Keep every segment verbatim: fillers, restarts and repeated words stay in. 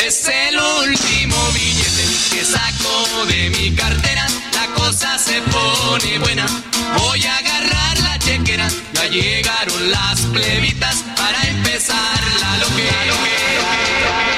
es el último billete que saco de mi cartera. La cosa se pone buena. Voy a agarrar la chequera. Ya llegaron las plebitas para empezar la loquera. La loquera.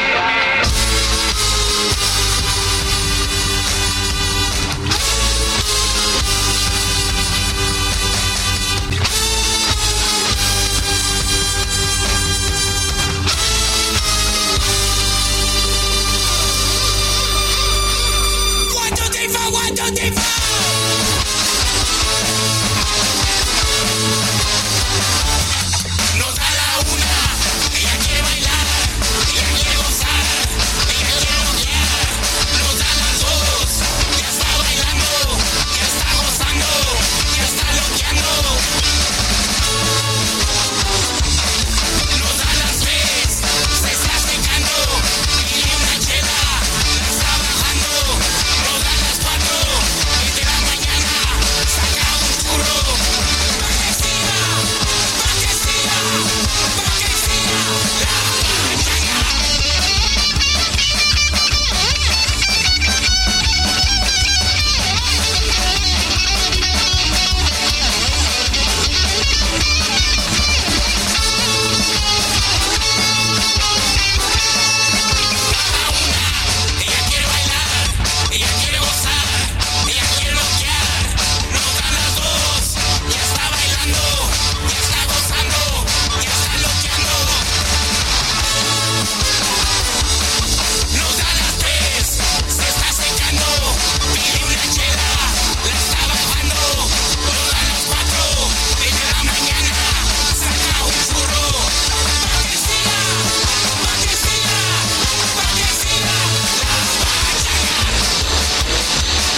Nos da la una, ella quiere bailar, ella quiere gozar, ella quiere rockear. Nos da las dos, ya está bailando, ya está gozando, ya está loqueando. Nos da las tres, se está secando, y una chela, la está bajando. Nos da las cuatro, y de la mañana saca un churro. Pa' que siga, pa' que siga, pa' que siga la pachanga. Ella quiere bailar, ella quiere gozar, ella quiere rockear. Nos da las dos, ya está bailando, ya está gozando, ya está loqueando. Nos da las tres, se está secando, pide una chela, la está bajando. Nos da las cuatro, desde la mañana, saca un churro. Pa' que siga, pa' que siga, pa' que siga la pachanga.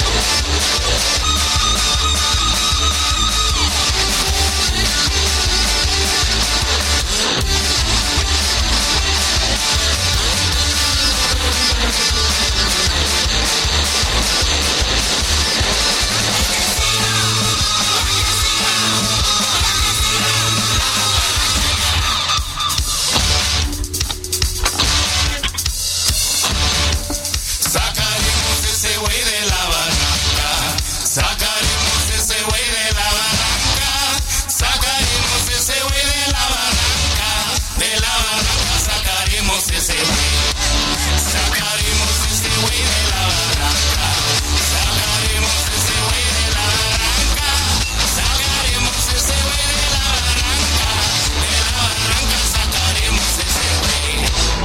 Sacaremos ese güey de la barranca, sacaremos ese güey de la barranca, sacaremos ese güey de la barranca, de la barranca sacaremos ese güey, sacaremos ese güey de la barranca, sacaremos ese güey de la barranca, sacaremos ese güey de la barranca, de la barranca sacaremos ese güey.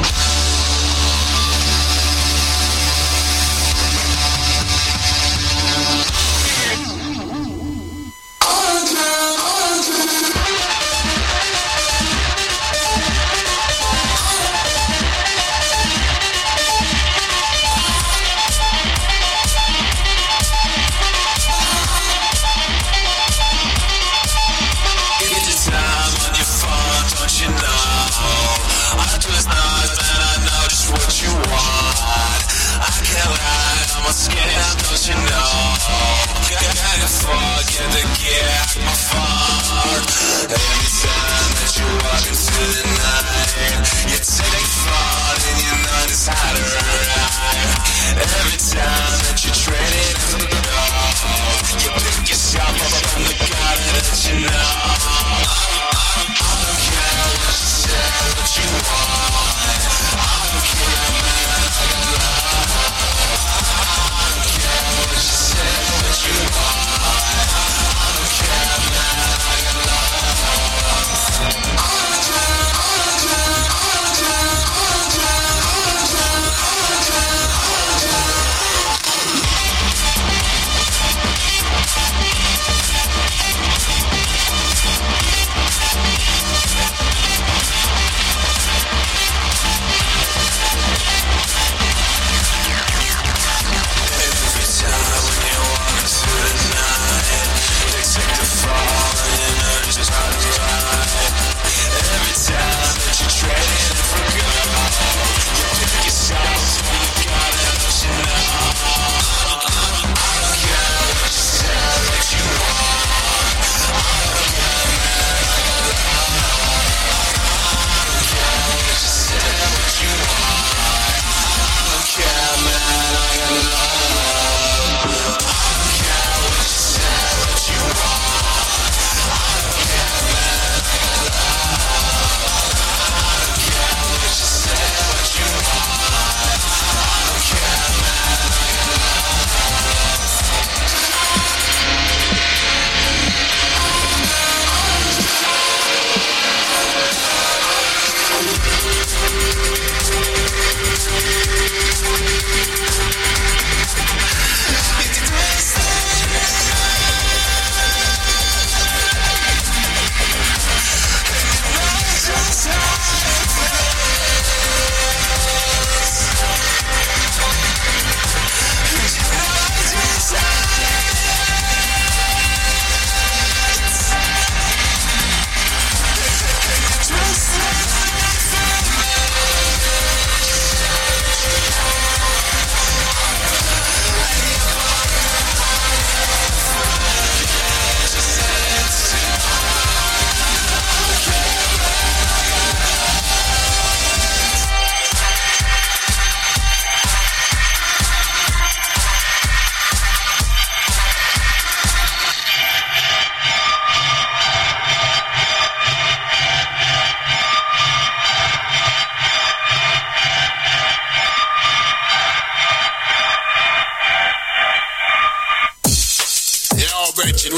Get your time on your phone, don't you know? I do is not that I know just what you want. I can't lie, I'm on skin, don't you know? Gotta forget the get my phone. Every time that you walk into the night, you take fun and you know just how to ride. Every time that you trade it for the dough, you pick yourself up from the guy that you know. I don't care what you say, what you want. I don't care, man, I got love. I don't care what you say, what you want. I don't care, man, I got love.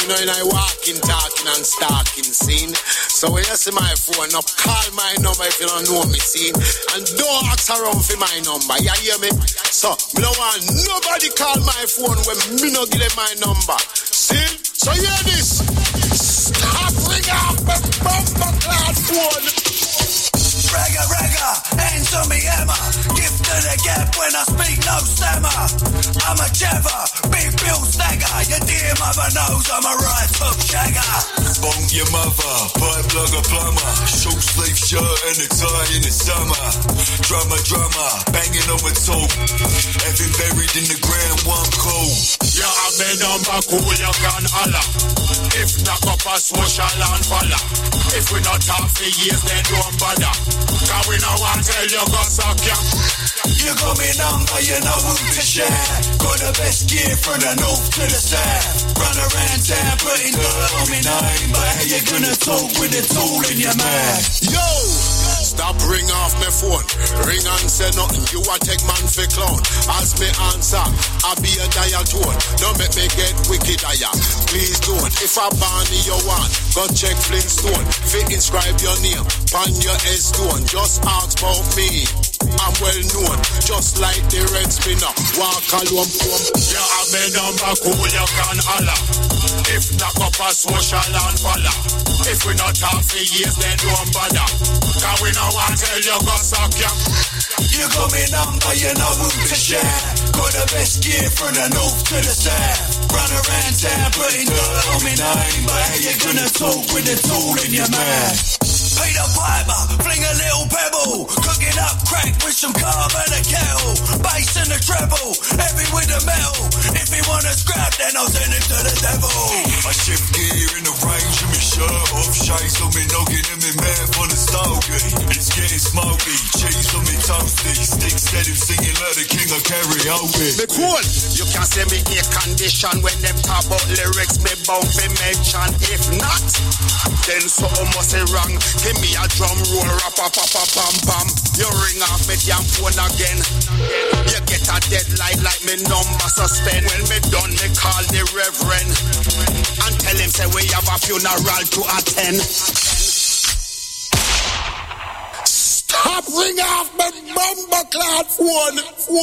know, in I walking, talking and stalking scene. So when you see my phone up, call my number if you don't know me, scene. And don't ask around for my number, you hear me? So, me don't want nobody call my phone when me no give them my number. See? So hear this. Stop ringing off my bumper class phone. Ragga, ragga, hands on me hammer. Gift to the gap when I speak, no stammer. I'm a jabber, big bill stagger. Your dear mother knows I'm a right hook shagger. Bonk your mother, pipe plug a plumber. Short sleeve shirt and a tie in the summer. Drummer, drummer, banging on my toe. Having buried in the ground, one cold. You have me number cool, you can holler. If knock up a social and follow. If we not talk for years, then don't bother. Cause we no want tell you go suck ya. You got me number, you know who to share. Got the best gear from the north to the south. Run around town putting dirt on me name. But how you gonna talk with a tool in your mouth? Yo! Stop ring off my phone. Ring and say nothing. You a take man for clown. As me answer, I be a diatone. Don't make me get wicked aya. Please don't. If I ban you want, go check Flintstone. Fit inscribe your name on your headstone. Just ask about me. I'm well known, just like the red spinner. Walk alone, boom. You have me number cool, you can holler. If knock up a social and follow. If we not talk for years, then don't bother. Cause we no want tell you go suck ya. You got me number, you know who to share. Got the best gear from the north to the south. Run around town putting dirt on me name. But how you gonna talk with a tool in your mouth? Peter Piper, fling a little pebble. Cooking up crack with some carb and a kettle. Bass and the treble, heavy with the metal. If he wanna scrap, then I'll send him to the devil. I shift gear in the range of me shirt off. Shades on me noggin and me mouth on the stogie. It's getting smoky, cheese on me toasty. Sticks get him singing like the king of karaoke. Me cool, you can say me air condition. When them talk about lyrics, me bound be mention. If not, then something must be wrong. Give me a drum roll, rap, pam, pam, pam, pam. You ring off me damn phone again. You get a deadline like me number suspend. When me done, me call the reverend and tell him say we have a funeral to attend. Stop ring off my bumper cloud phone,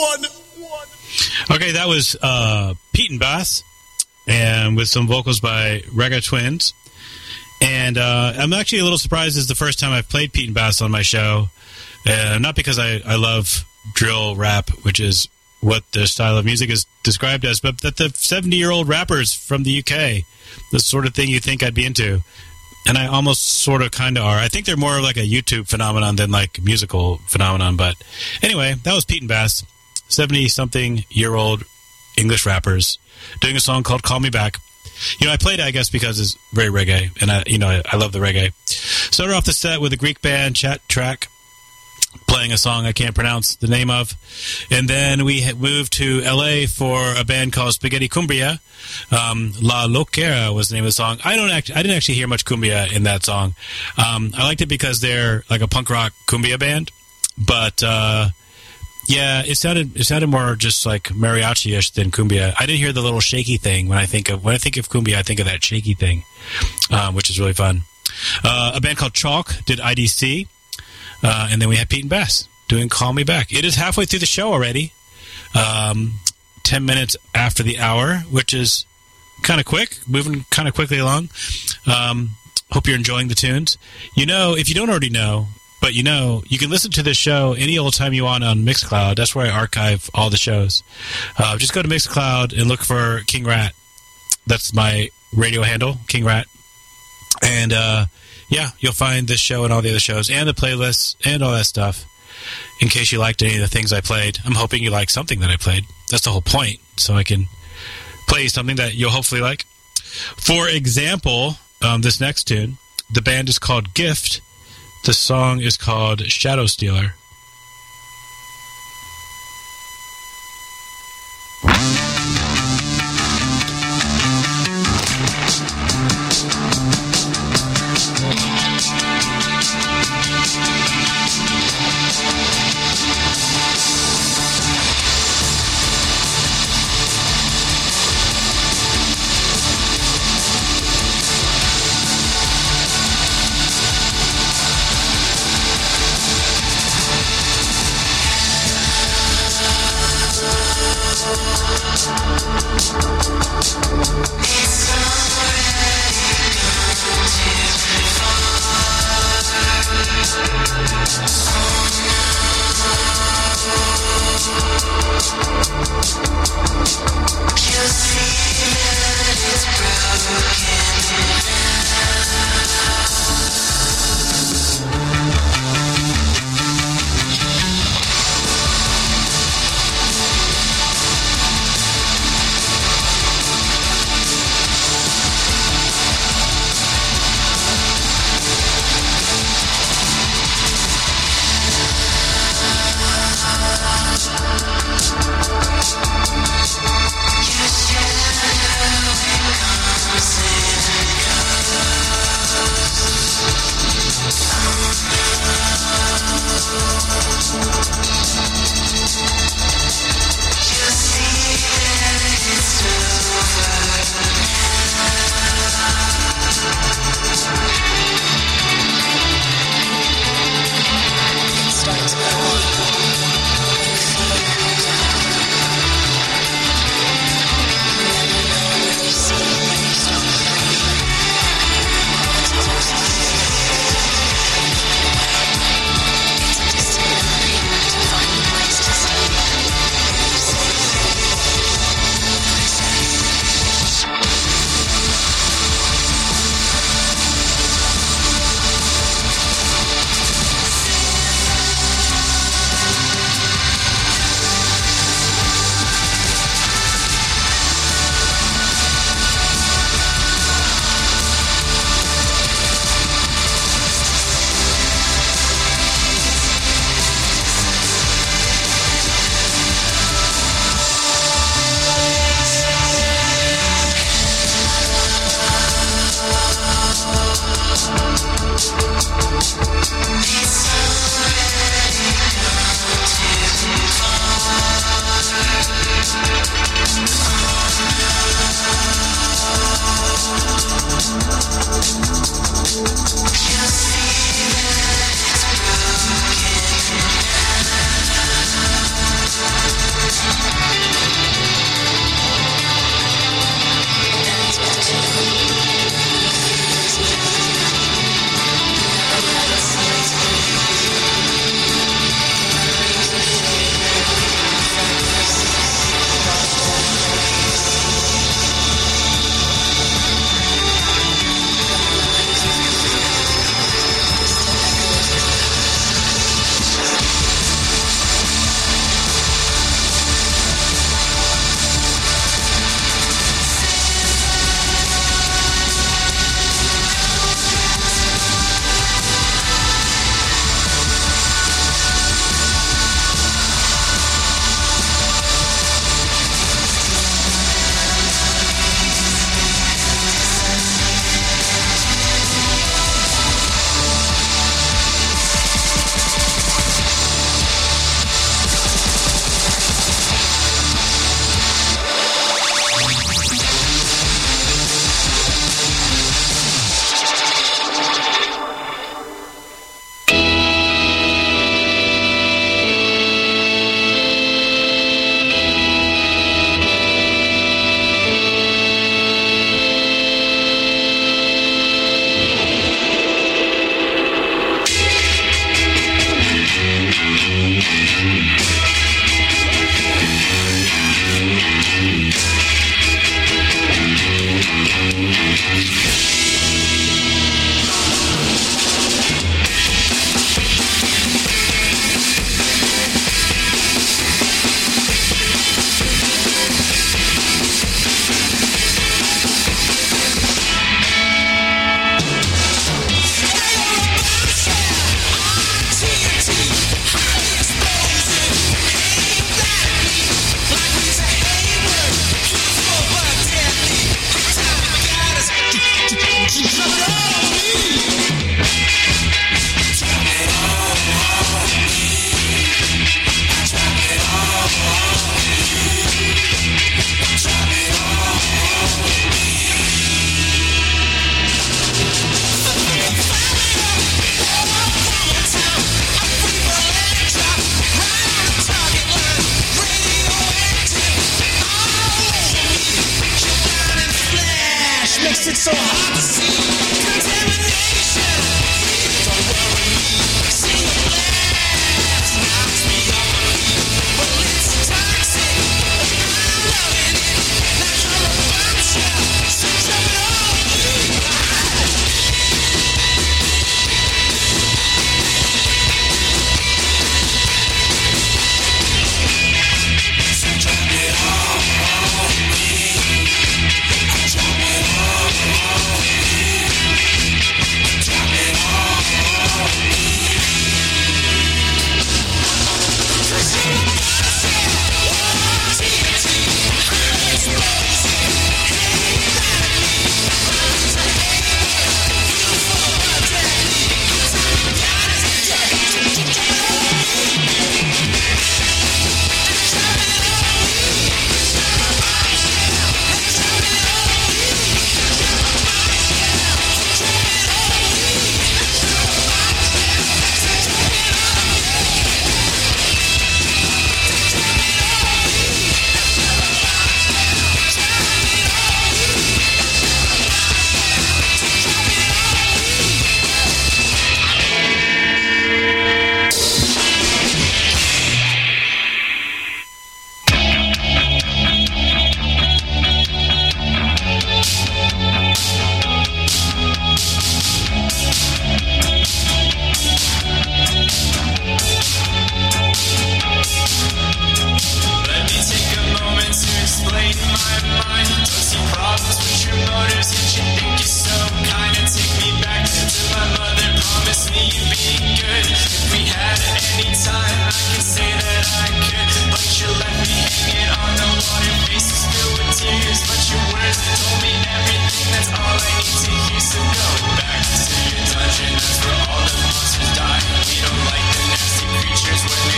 phone. Okay, that was uh, Pete and Bass, and with some vocals by Ragga Twins. And uh, I'm actually a little surprised. This is the first time I've played Pete and Bass on my show. Uh, not because I, I love drill rap, which is what the style of music is described as, but that the seventy-year-old rappers from the U K, the sort of thing you think I'd be into. And I almost sort of kind of are. I think they're more like a YouTube phenomenon than like musical phenomenon. But anyway, that was Pete and Bass, seventy-something-year-old English rappers, doing a song called Call Me Back. You know, I played it, I guess, because it's very reggae, and I, you know, I, I love the reggae. Started off the set with a Greek band, Chat Track, playing a song I can't pronounce the name of, and then we had moved to L A for a band called Spaghetti Cumbia. Um, La Loquera was the name of the song. I don't act, I didn't actually hear much cumbia in that song. Um, I liked it because they're like a punk rock cumbia band, but. Uh, Yeah, it sounded it sounded more just like mariachi-ish than cumbia. I didn't hear the little shaky thing when I think of when I think of cumbia. I think of that shaky thing, um, which is really fun. Uh, a band called Chalk did I D C, uh, and then we had Pete and Bass doing "Call Me Back." It is halfway through the show already, um, ten minutes after the hour, which is kind of quick, moving kind of quickly along. Um, hope you're enjoying the tunes. You know, if you don't already know. But, you know, you can listen to this show any old time you want on Mixcloud. That's where I archive all the shows. Uh, just go to Mixcloud and look for King Rat. That's my radio handle, King Rat. And, uh, yeah, you'll find this show and all the other shows and the playlists and all that stuff in case you liked any of the things I played. I'm hoping you like something that I played. That's the whole point, so I can play you something that you'll hopefully like. For example, um, this next tune, the band is called Gift. The song is called Shadow Stealer.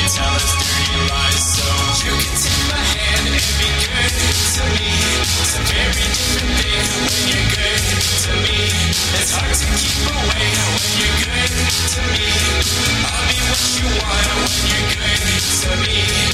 tell us dirty lies. So you can take my hand and be good to me. It's a very different thing when you're good to me. It's hard to keep away when you're good to me. I'll be what you want when you're good to me.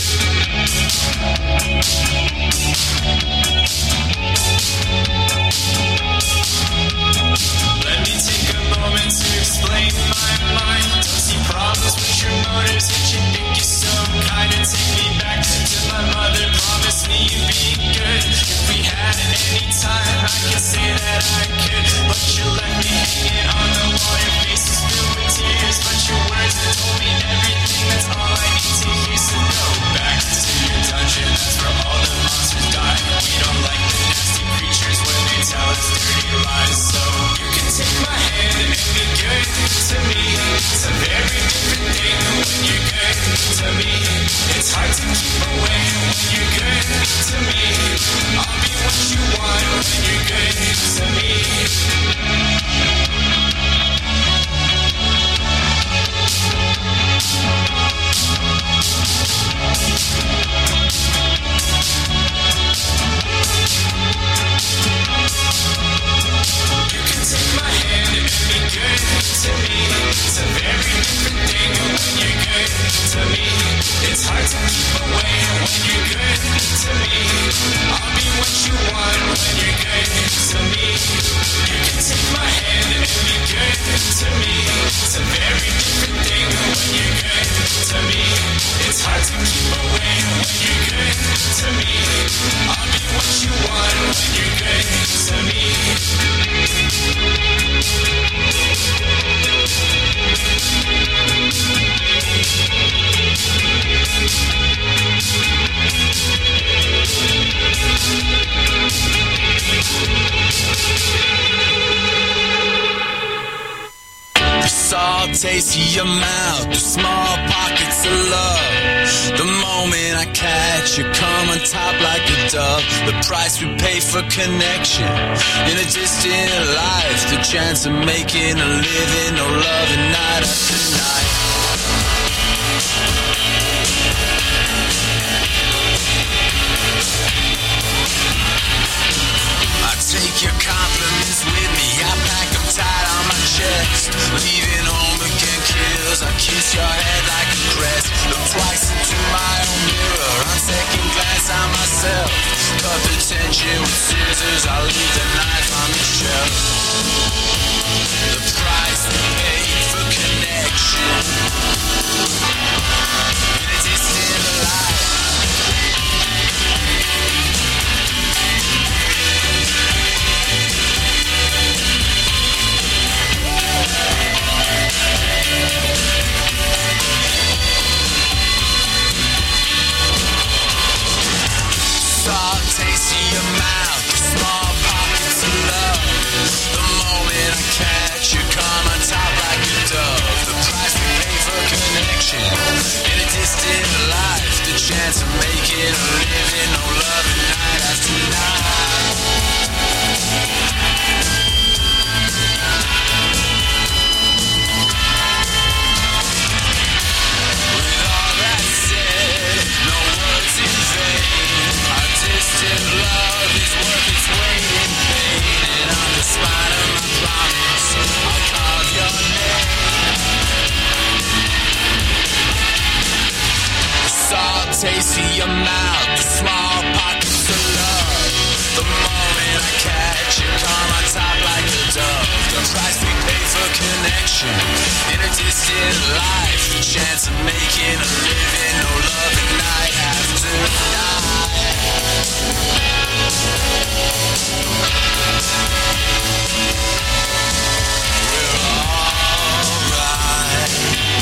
Let me take a moment to explain my mind. Don't see problems with your motives, yet you think you're so kind. And take me back to my mother, promise me you'd be good. If we had any time, I could say that I could. But you left me hanging on the wall, your face is filled with tears. But your words have told me everything, that's all I need to hear. So go back to your dungeon, that's where all the monsters die. We don't like the nasty creatures when they tell us dirty lies. So you can take my hand and be good to me. It's a very different thing when you're good to me. It's hard to keep away when you're good to me. I'll be what you want when you're good to me. You can take my hand and be good to me. It's a very different thing when you're good to me. It's hard to keep away when you're good to me. I'll be what you want when you're good to me. You can take my hand and be good to me. It's a very different thing when you're good to me. It's hard to keep away when you're good to me. I'll be what you want when you're good to me. The salt taste of your mouth, the small pockets of love. The moment I catch you, come on top like a dove. The price we pay for connection in a distant life. The chance of making a living, no loving night after night. I take your compliments with me, I pack them tight on my chest. Leaving home again kills, I kiss your head like a crest. Look twice into my own mirror, on second glance I'm myself. Cut the tension with scissors, I leave the knife on the shelf. The price we pay for connection in a distant life. Salt taste in your mouth, small pockets of love. The moment I catch you, come on top like a dove. The price we pay for connection in a distant life. The chance of making a living, no loving night after night. With all that said, no words in vain. Our distant love is worth its weight in pain. And on the spine of my promise, I'll carve your name. The salt taste in your mouth, the small pockets of love. The moment I catch you, come on top like a dove. The price we pay for connection in a distant life. The chance of making a living, no loving night after night. We're alright.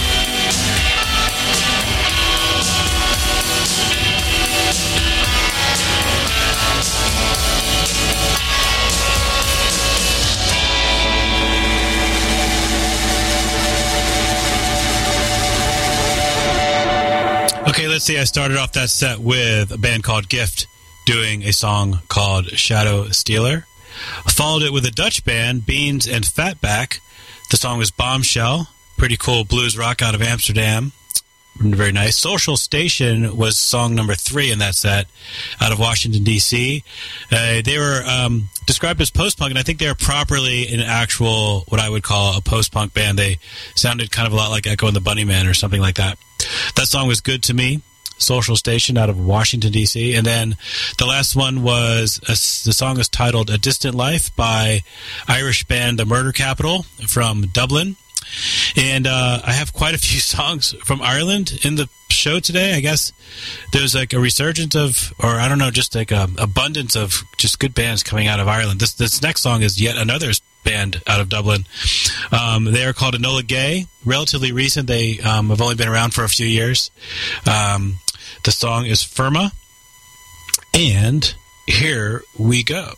Okay, let's see. I started off that set with a band called Gift doing a song called Shadow Stealer. I followed it with a Dutch band, Beans and Fatback. The song was Bombshell. Pretty cool blues rock out of Amsterdam. very nice. Social Station was song number three in that set out of Washington, D C Uh, they were um, described as post-punk, and I think they were properly an actual, what I would call a post-punk band. They sounded kind of a lot like Echo and the Bunnymen or something like that. That song was Good to Me, Social Station out of Washington, D C And then the last one was, a, the song is titled A Distant Life by Irish band The Murder Capital from Dublin. And uh, I have quite a few songs from Ireland in the show today. I guess there's like a resurgence of, or I don't know, just like a abundance of just good bands coming out of Ireland. This this next song is yet another band out of Dublin. Um, they are called Enola Gay. Relatively recent. They um, have only been around for a few years. Um, the song is Firma. And here we go.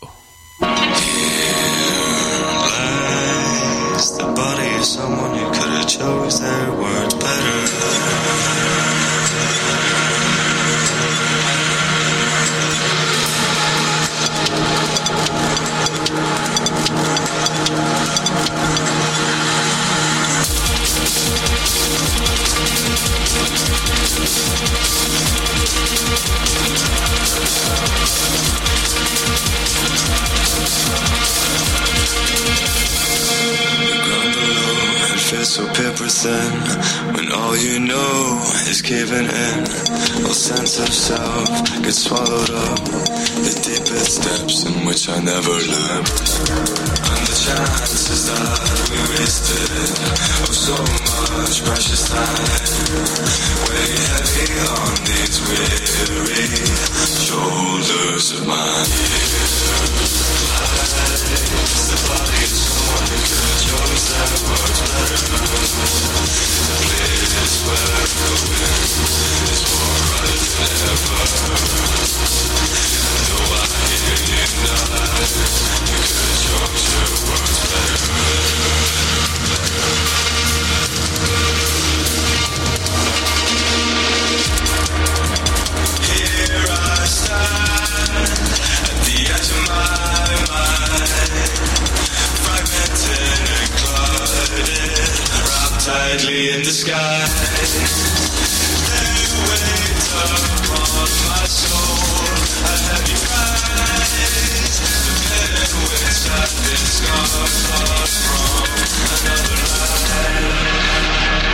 The body of someone who could have chose their words better. So paper thin, when all you know is caving in, all sense of self gets swallowed up, the deepest depths in which I never lived, and the chances that we wasted, oh so much precious time, weigh heavy on these weary shoulders of mine. Lies the body of someone who could have chose their words better. The place where I'm going is more right than ever. Though I hear you nod, you could have chose your words better. Here I stand at the edge of my mind, fragmented and clouded, tightly in the sky. They wait upon my soul, a heavy price, the pit which I've been scarred from another life.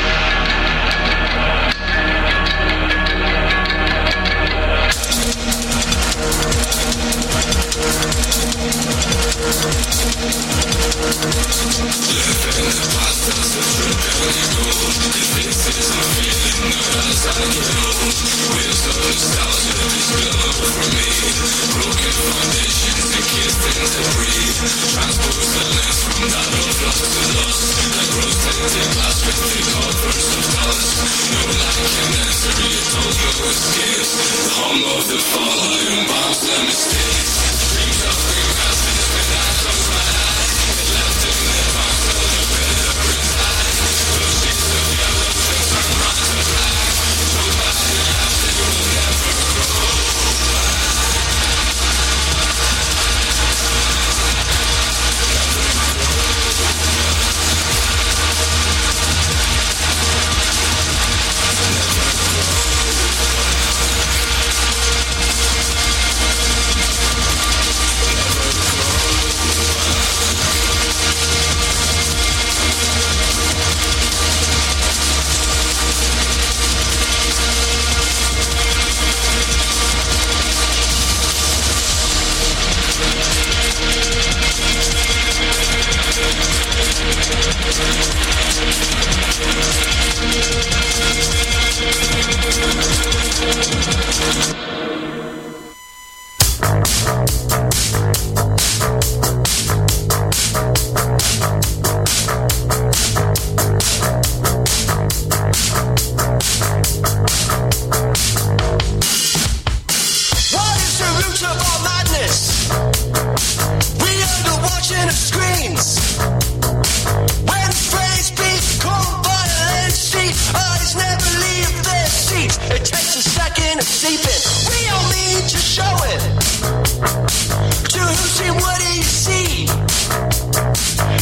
Living in the past doesn't trip anymore. If this is a feeling that I can't wheels of nostalgia they spill over from me. Broken foundations and kissed in debris. Transpose the lens from that of lost to lost. Like rose-tinted glass with the covers of dust. No light can enter, you told no escape. The hum of the fall, iron bombs and mistakes. Dreams of green houses when I close my eyes. It left in the box till the better inside. Those sheets of yellow things turn right to black. So bad it has, it will never grow back.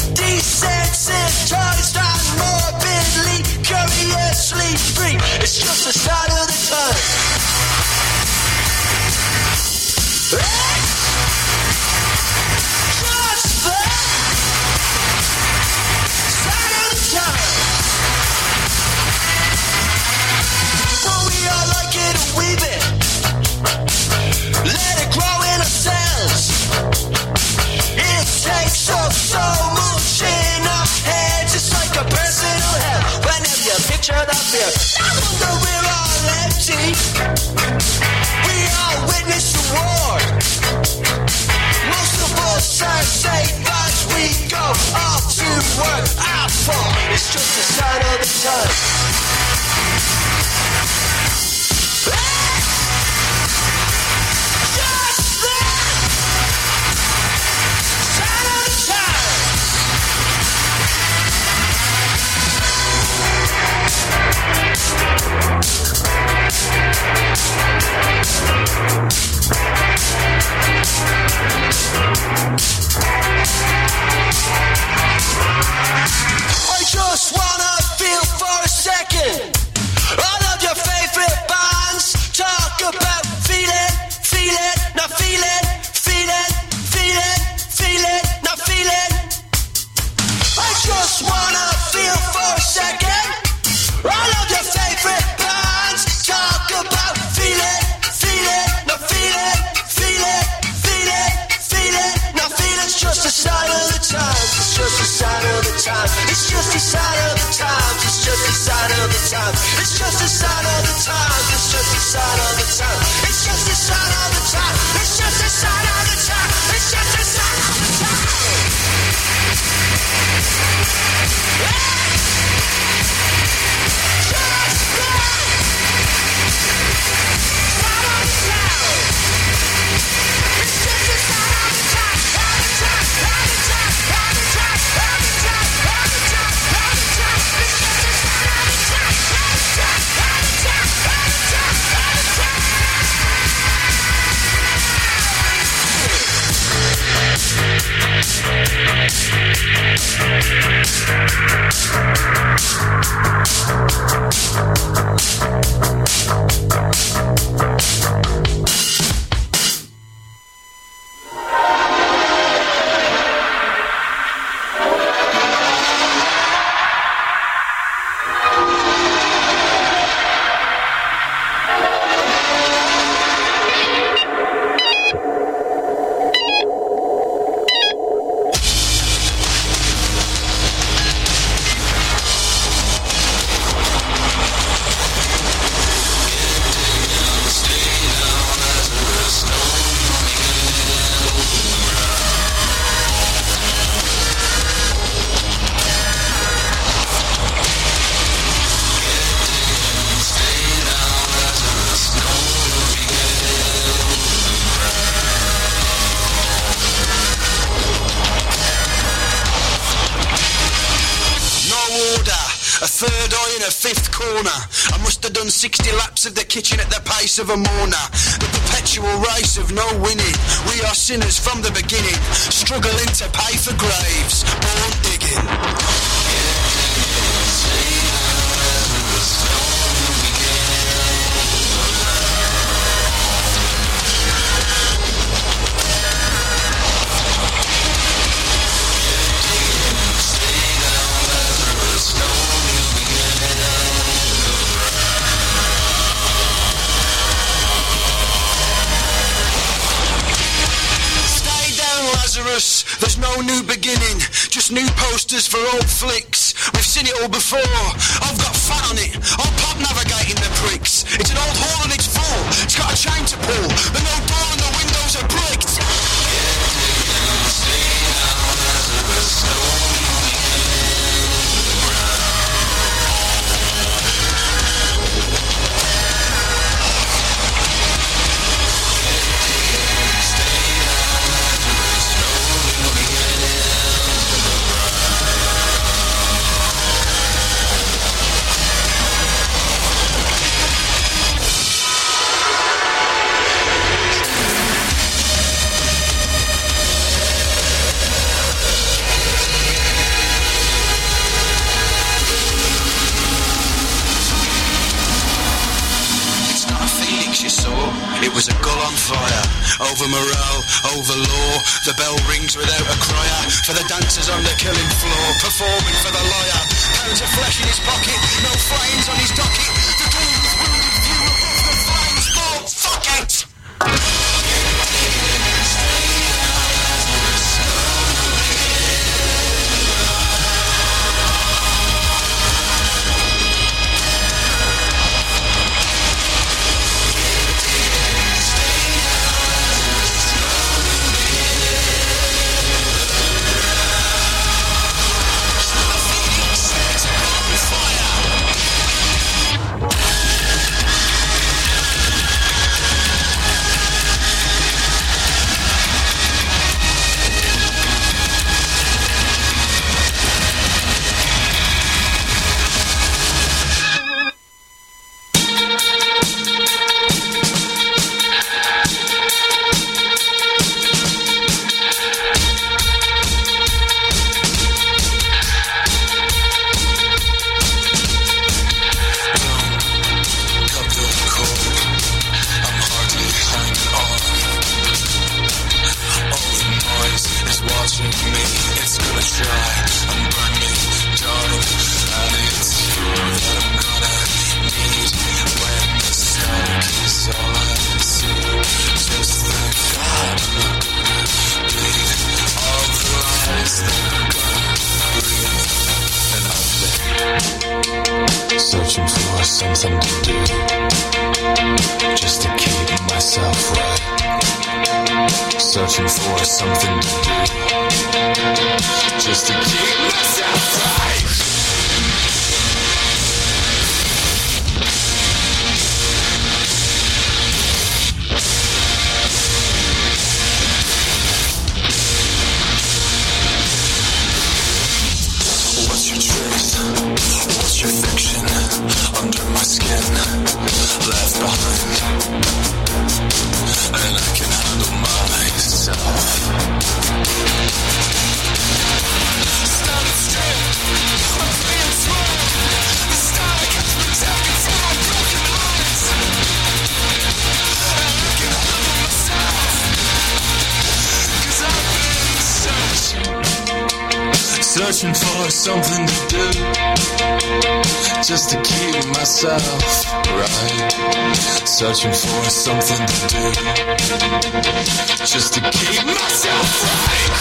It's just I just wanna feel for a second all of your favorite bands. Talk about feeling, feeling, not feeling, feeling, feeling, feeling, not feeling. I just wanna feel for a second all of your favorite bands. Talk about feeling, feeling, not feeling, feeling, feeling, feeling, not feeling. It's just a sign of the times. It's just a sign of the times. It's just a sign of the times. It's just a sign of the times. It's just a sign of the times. It's just a sign of the times. It's just a sign of the times. It's just a sign of the times. It's just a sign of the times. sixty laps of the kitchen at the pace of a mourner. The perpetual race of no winning. We are sinners from the beginning, struggling to pay for graves, born digging. There's no new beginning, just new posters for old flicks. We've seen it all before. I've got fat on it, I'll pop navigating the pricks. It's an old hall and it's full, it's got a chain to pull. The no door and the windows are bricked. It was a gull on fire, over morale, over law. The bell rings without a crier, for the dancers on the killing floor, performing for the lawyer. Pounds of flesh in his pocket, no flames on his docket. The doom's wounded view above the flames, oh, fuck it! Searching for something to do, just to keep myself right. Searching for something to do, just to keep myself right. What's your truth? What's your fiction? Under my skin, left behind, and I can handle myself. Standing straight, I'm playing small. The static has protected from my broken eyes, and I can handle myself, 'cause I've been searching, searching for something to do, just to keep myself right. Searching for something to do, just to keep myself right.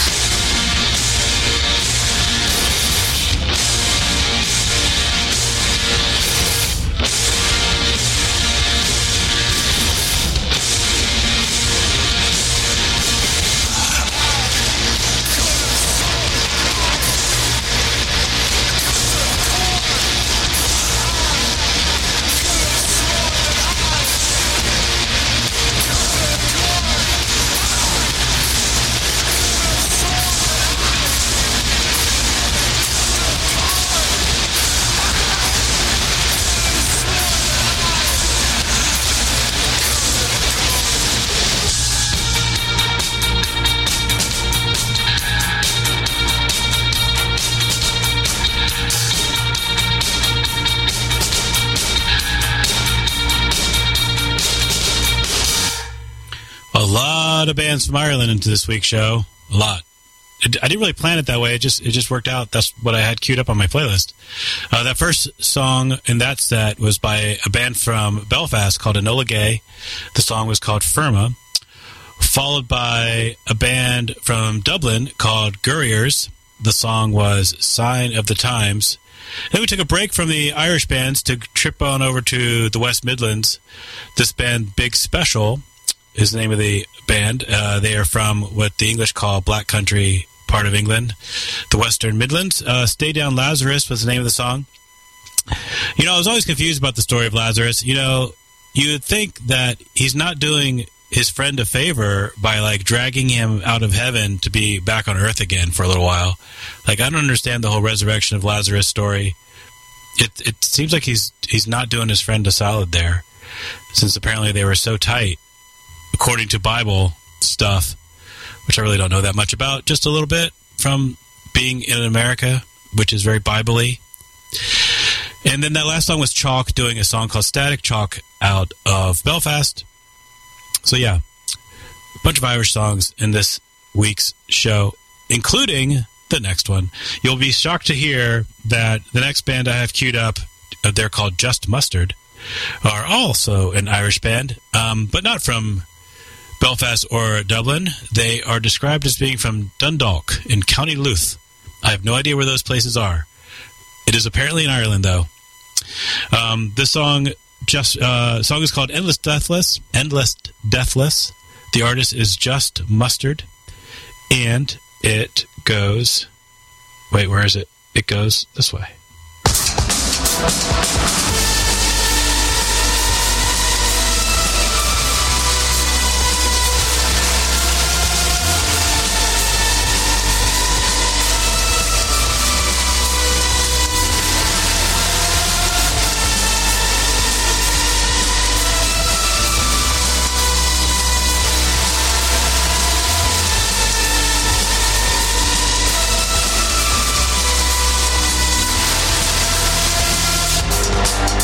A lot of bands from Ireland into this week's show. A lot. It, I didn't really plan it that way. It just it just worked out. That's what I had queued up on my playlist. Uh, that first song in that set was by a band from Belfast called Enola Gay. The song was called Firma. Followed by a band from Dublin called Gurriers. The song was Sign of the Times. Then we took a break from the Irish bands to trip on over to the West Midlands. This band, Big Special, is the name of the band. Uh, they are from what the English call Black Country part of England, the Western Midlands. Uh, Stay Down Lazarus was the name of the song. You know, I was always confused about the story of Lazarus. You know, you would think that he's not doing his friend a favor by, like, dragging him out of heaven to be back on earth again for a little while. Like, I don't understand the whole resurrection of Lazarus story. It it seems like he's he's not doing his friend a solid there, since apparently they were so tight, according to Bible stuff, which I really don't know that much about, just a little bit from being in America, which is very Bible-y. And then that last song was Chalk doing a song called Static, Chalk out of Belfast. So yeah, a bunch of Irish songs in this week's show, including the next one. You'll be shocked to hear that the next band I have queued up, uh, they're called Just Mustard, are also an Irish band, um, but not from Belfast or Dublin. They are described as being from Dundalk in County Louth. I have no idea where those places are. It is apparently in Ireland, though. Um, this song just uh, song is called Endless Deathless. Endless Deathless. The artist is Just Mustard, and it goes. Wait, where is it? It goes this way. We'll be right back.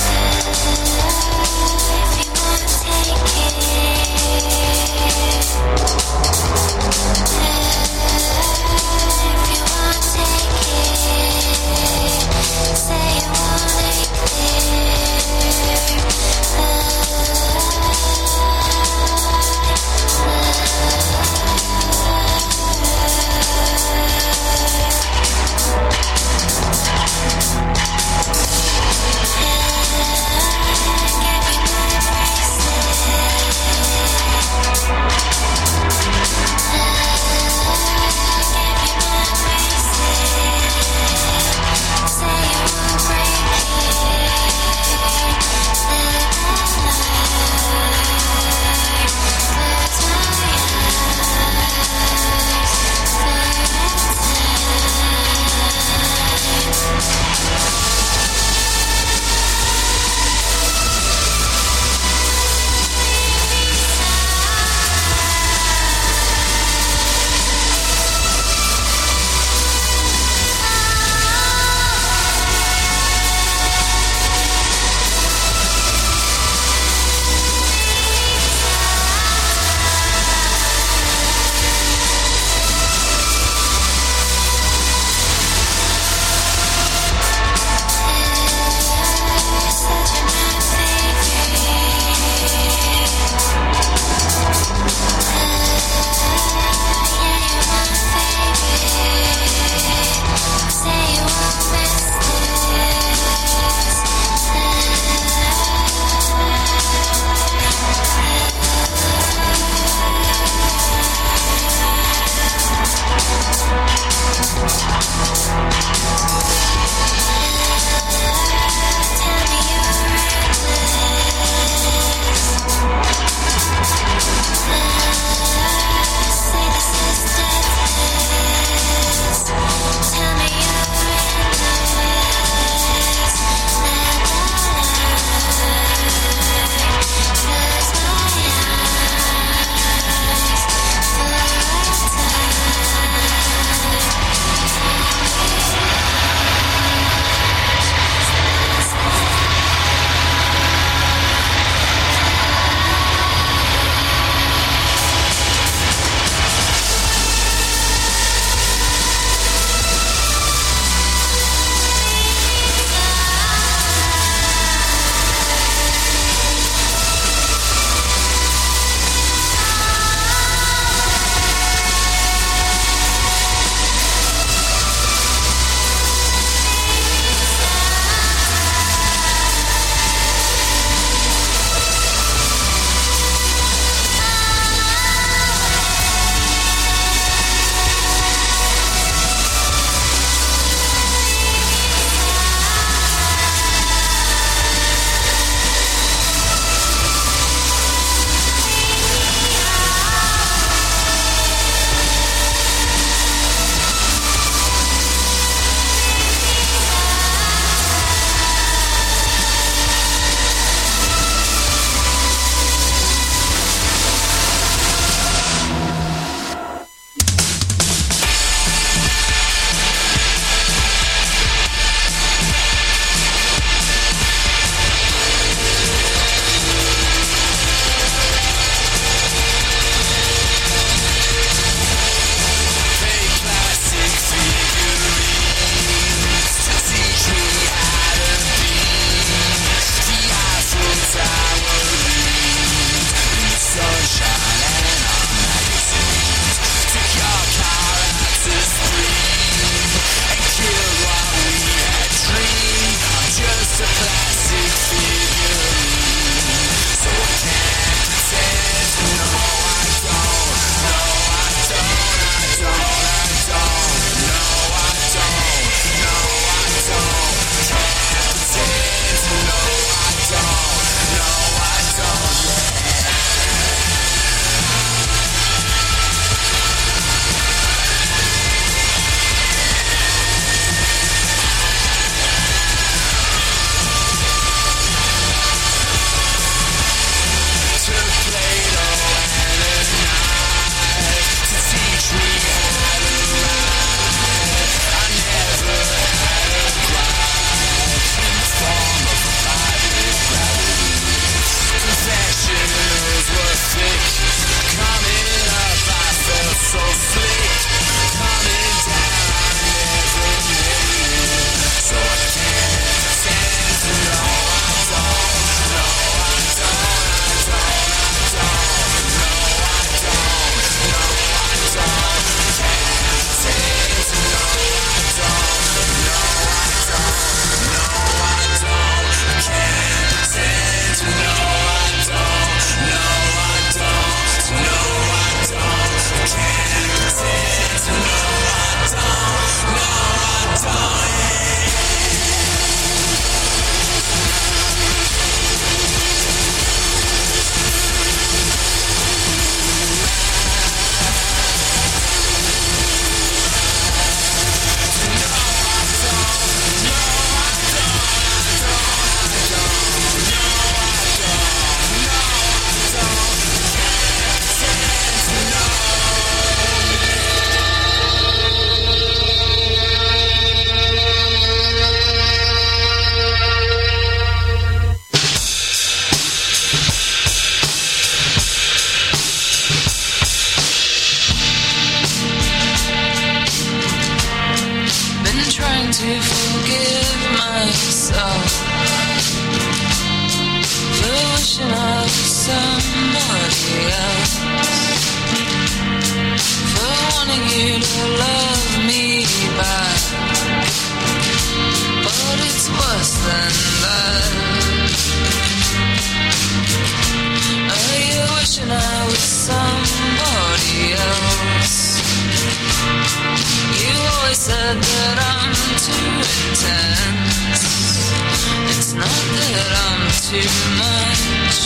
said that I'm too intense. It's not that I'm too much.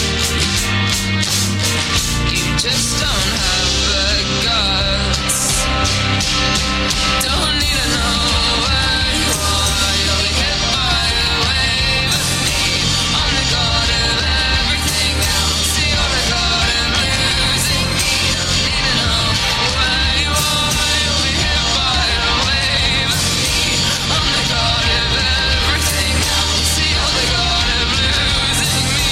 You just don't have the guts. Don't need to know where you are. You'll be hit by a wave of me. I'm the god of everything else. You're the god of losing me. Don't need to know where you are. You'll be hit by a wave of me. I'm the god of everything else. You're the god of losing me.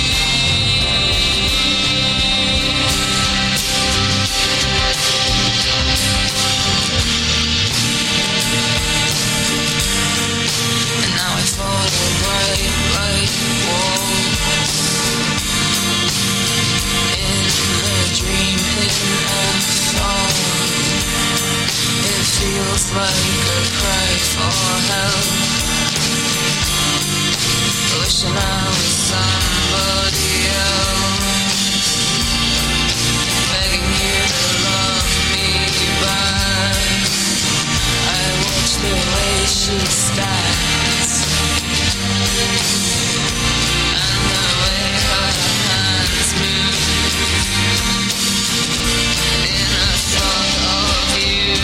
And now I follow bright light walls in a dream, in a song. It feels like a cry for help, wishing I was somebody else, begging you to love me back. I watch the way she stands, and the way her hands move in a thought of you.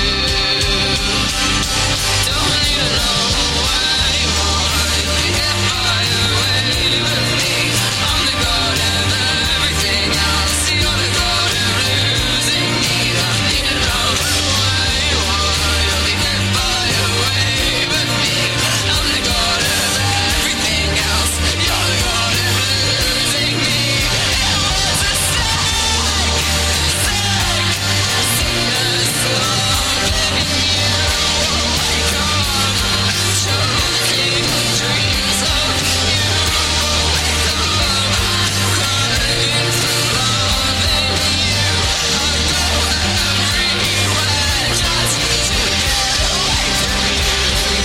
Don't even know where you are. You'll be hit by a wave of me. I'm the god of everything else. You're the god of losing me. Don't need to know where you are. You'll be hit by a wave of me. I'm the god of everything else. You're the god of losing me. It was a sick, sick sickness loving you. Wake up, choking dreams of you. Wake up, crying for loving you. I go everywhere just to get away from you.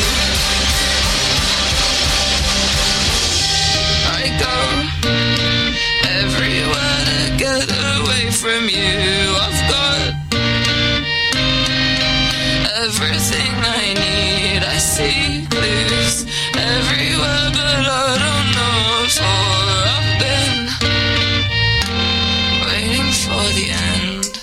I go everywhere to get away from you. I've got everything I need. I see clues everywhere, but I don't know what for. I've been waiting for the end.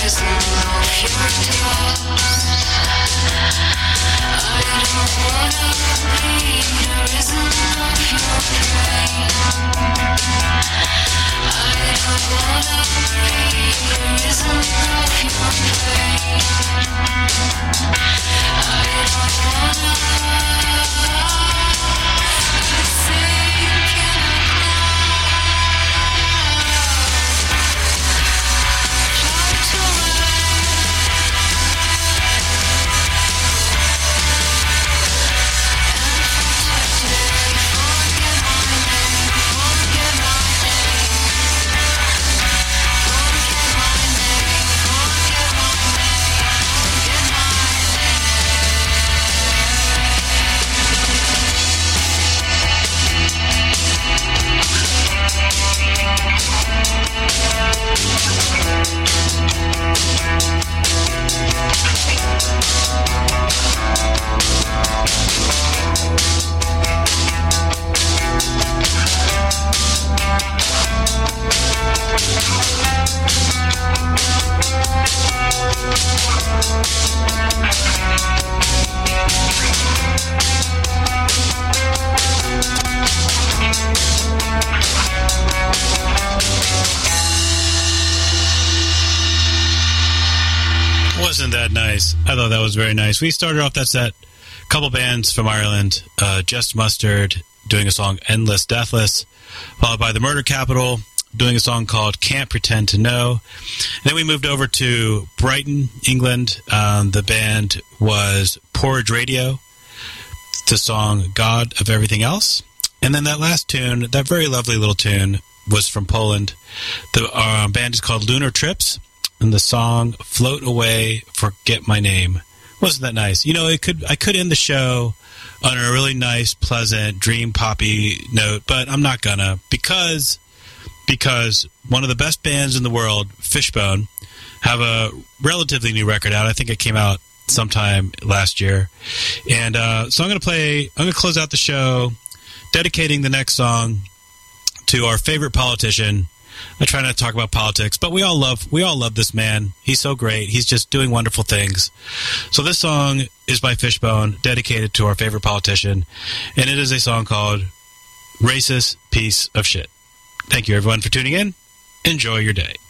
Wasn't that nice? I thought that was very nice. We started off that set, a couple bands from Ireland, uh, Just Mustard doing a song Endless Deathless, followed by The Murder Capital doing a song called Can't Pretend to Know. And then we moved over to Brighton, England. Um, the band was Porridge Radio, the song God of Everything Else. And then that last tune, that very lovely little tune, was from Poland. The uh, band is called Lunar Trips, and the song Float Away, Forget My Name. Wasn't that nice? You know, it could I could end the show on a really nice, pleasant, dream poppy note, but I'm not gonna, because because one of the best bands in the world, Fishbone, have a relatively new record out. I think it came out sometime last year. And uh, so I'm going to play, I'm going to close out the show dedicating the next song to our favorite politician. I try not to talk about politics, but we all love we all love this man. He's so great. He's just doing wonderful things. So this song is by Fishbone, dedicated to our favorite politician, and it is a song called Racist Piece of Shit. Thank you, everyone, for tuning in. Enjoy your day.